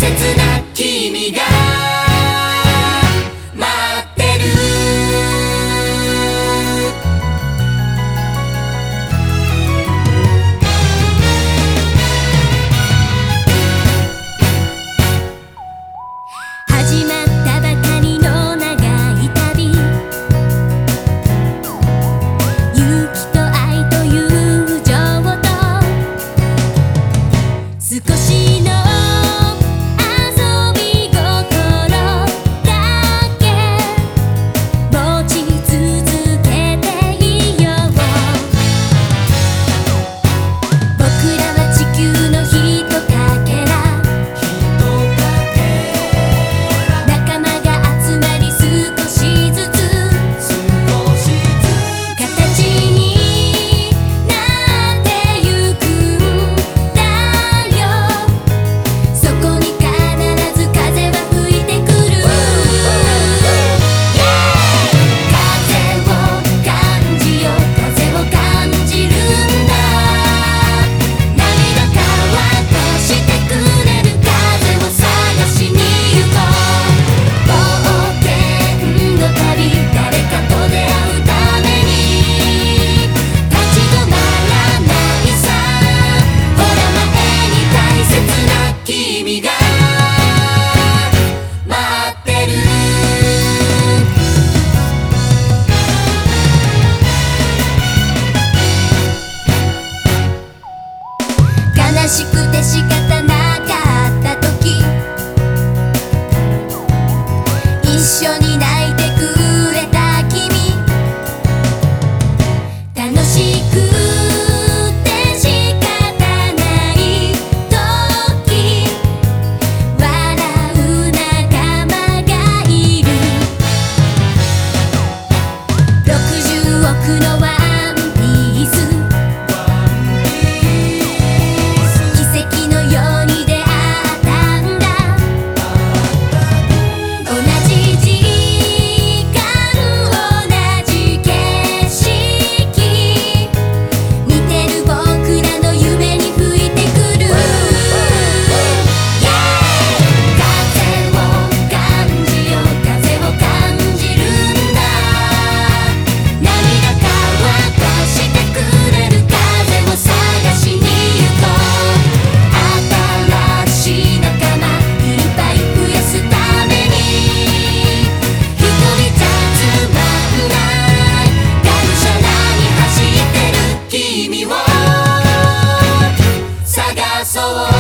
切な君が待ってる。 始まったばかりの長い旅、勇気と愛と友情と少しの遊び心だけ持ち続けていよう。僕らは地球のひとかけら、仲間が集まり少しずつ形になってゆくんだよ。そこに必ず風は吹いてくる。風を感じよう、風を感じるんだ。涙乾かしてくれる風を探しに行こう。冒険の旅、誰かと出会うために立ち止まらないさ。ほら前に大切な君が待ってる。悲しくて仕方なかった時、一緒に泣いてくれた君、楽しくて仕方ない時、笑う仲間がいる。60億のワンピース、奇跡のように出会ったんだ。同じ時間、同じ景色、似てる僕らの夢に吹いてくる。風を感じよう、風を感じるんだ。涙乾かしてくれる風を探しに行こう。新しい仲間いっぱい増やすために、一人じゃつまんない、がむしゃらに走ってる君を探そう。